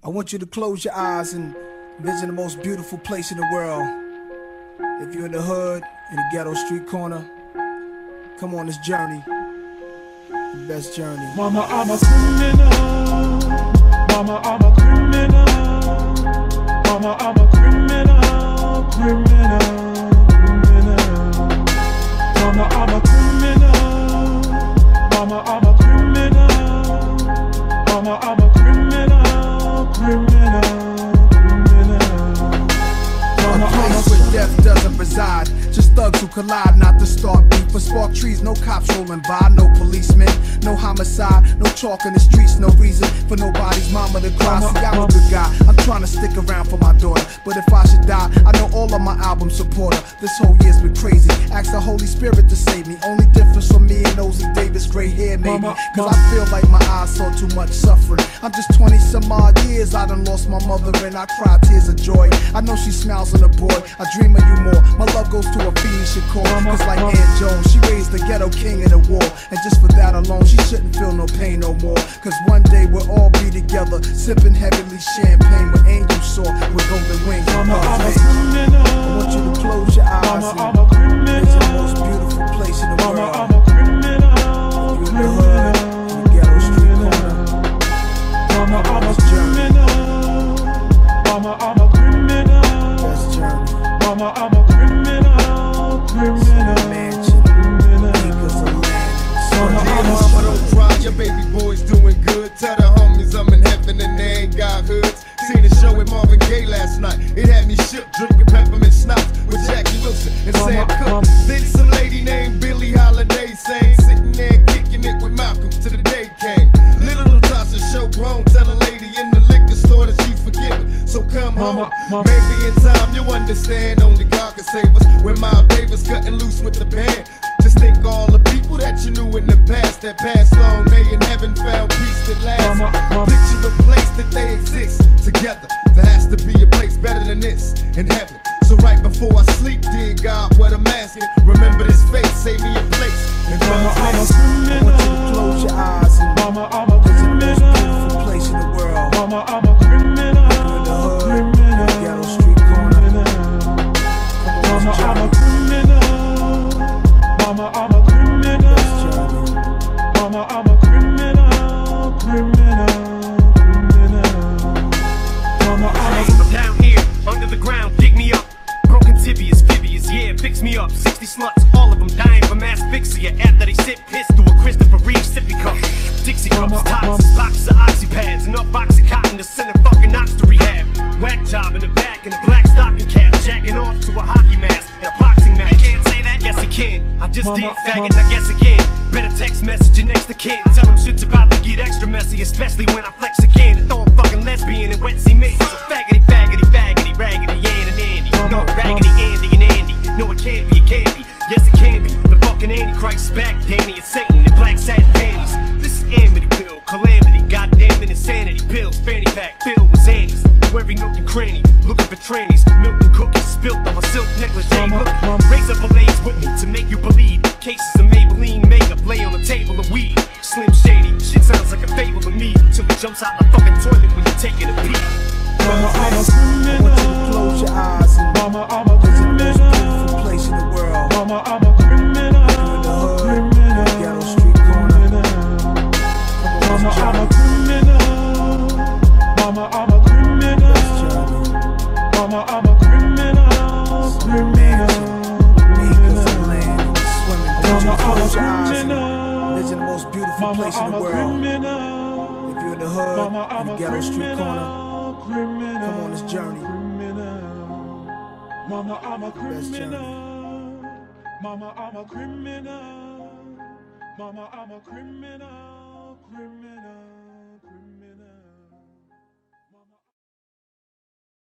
I want you to close your eyes and visit the most beautiful place in the world. If you're in the hood, in the ghetto street corner, come on this journey, the best journey. Mama, I'm a criminal. Mama, I'm a criminal. Mama, I'm a criminal, criminal, criminal. Mama, I'm a criminal. Mama, I'm a criminal. Mama, I'm a criminal, criminal, criminal. A place where death doesn't reside, just thugs who collide, not to start beef. For spark trees, no cops rolling by, no policemen, no homicide, no chalk in the streets, no reason for nobody's mama to cry. See, I'm a good guy, I'm trying to stick around for my daughter, but if I should die, I know all of my album support her. This whole year's been crazy, ask the Holy Spirit to save me. Only difference from me and Ozzy Davis, gray hair maybe, cause I feel like my eyes saw too much suffering. I'm just 20 some odd years, I done lost my mother and I cry tears of joy. I know she smiles on a boy, I dream of you more. My love goes to a fiend Shakur, cause like Aunt Jones, she raised the ghetto king in the war. And just for that alone, she shouldn't feel no pain no more. Cause one day we'll all be together, sipping heavenly champagne with angels soar with golden wings. Mama, I'm a criminal. I want you to close your eyes. Mama, I'm a criminal. It's the most beautiful place in the world. Mama, I'm a criminal. If you're in the hood, in the ghetto street corner, Mama, I'm a criminal. Mama, I'm a criminal. best journey. Mama, I'm a criminal, criminal, Mansion, acres of land. Mama, don't cry, your baby boy's doing good. Tell the homies I'm in heaven and they ain't got hoods. Seen a show with Marvin Gaye last night. It had me shook, drinking peppermint schnapps with Jackie Wilson and Sam Cooke. Then some lady named Billie Holiday sang, sitting there kicking it with Malcolm till the day came. Little Natasha show grown, tell a lady in the liquor store that she's forgiven. So come home, maybe in time you'll understand. Only God can save us. When Miles Davis cutting loose with the band. Just think all the people that you knew in the past that passed on, they in heaven found peace that lasts. Picture a place that they exist together. There has to be a place better than this in heaven. So right before I sleep, dear God, what I'm asking, remember this face, save me a place. And Mama, I'm a I criminal. want you to close your eyes and Mama, I'm a visit the most criminal. beautiful place in the world. Mama, I'm a criminal. In the hood, in the Criminal. ghetto street corner, Mama, I'm a criminal. Mama, I'm a criminal. best journey. Mama, I'm a criminal, criminal, criminal. Mama, I'm a I'm down here, under the ground, dig me up. Broken tibias, fibias, yeah, fix me up. 60 sluts, all of them dying from asphyxia after they sip piss to a Christopher Reeve sippy cup. Dixie cups, toxins, boxes of oxypads, enough oxycontin to send a fucking ox to rehab. Whack job in the back and a black stocking cap, jacking off to a hockey mask and a boxing match. Can't say that? Yes, I can. I just did faggot, I guess again. Better text message your next to kid. Tell them shit's about to get extra messy, especially when I flex again and throw a fucking lesbian and wet cement. So faggoty, faggoty, faggoty, raggedy, Ann and Andy. No, raggedy, Andy and Andy. No, it can't be, it can't be. Yes, it can be. The fucking Antichrist is back, Danny and Satan in black satin panties. This is Amity pill, calamity, goddamn it, insanity. Pills, fanny pack, filled with Xannies. Through every nook and cranny, looking for trannies. Milk and cookies, spilt on my silk necklace. Jay, look, raise up a lace with me to make you believe. Cases of Maybelline makeup lay on a table of weed. Slim Shady, shit sounds like a fable to me. Till it jumps out the fucking toilet when you're taking a pee. Mama, I'm a I want you to criminal. close your eyes and Mama, I'm a visit the most criminal. beautiful place in the world. Mama, I'm a criminal. In the hood, in Criminal. the ghetto street corner, Mama, I'm a criminal. Mama, I'm a criminal. best journey. Mama, I'm a criminal. Criminal. Acres of land, swimming. I want you to Mama, I'm a close your eyes and criminal. visit the most beautiful Mama, place in I'm the a world. criminal. If you're in the hood, Mama, in I'm the a ghetto street corner, criminal. Criminal. come on this journey. Criminal. Mama, I'm a Best journey. criminal. Mama, I'm a criminal. Mama, I'm a criminal. Criminal.